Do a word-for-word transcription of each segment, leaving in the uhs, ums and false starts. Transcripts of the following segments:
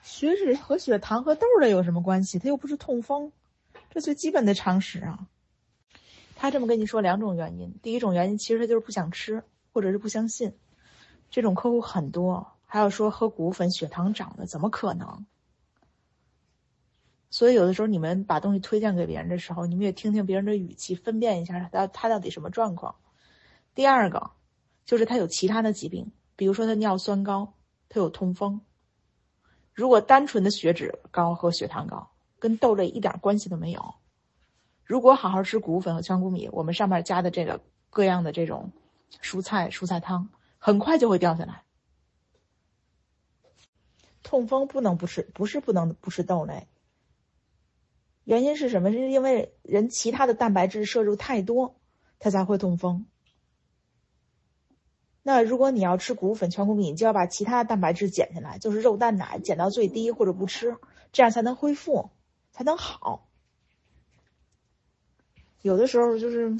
血脂和血糖和痘的有什么关系？它又不是痛风，这最基本的常识啊。他这么跟你说两种原因，第一种原因其实他就是不想吃，或者是不相信。这种客户很多，还有说喝谷物粉血糖涨的，怎么可能？所以有的时候你们把东西推荐给别人的时候，你们也听听别人的语气，分辨一下他他到底什么状况。第二个就是他有其他的疾病，比如说他尿酸高，他有痛风。如果单纯的血脂高和血糖高，跟豆类一点关系都没有。如果好好吃谷物粉和全谷米，我们上面加的这个各样的这种蔬菜蔬菜汤，很快就会掉下来。痛风不能不吃，不是不能不吃豆类。原因是什么？是因为人其他的蛋白质摄入太多，它才会痛风。那如果你要吃谷物粉、全谷米，你就要把其他的蛋白质减下来，就是肉、蛋、奶减到最低或者不吃，这样才能恢复，才能好。有的时候就是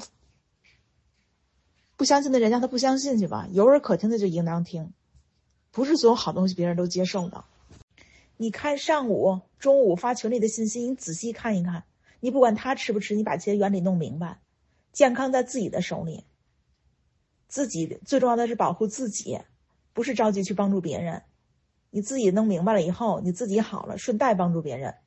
不相信的人让他不相信去吧，有耳可听的就应当听，不是所有好东西别人都接受的。你看上午、中午发群里的信息，你仔细看一看，你不管他吃不吃，你把这些原理弄明白。健康在自己的手里，自己最重要的是保护自己，不是着急去帮助别人。你自己弄明白了以后，你自己好了，顺带帮助别人。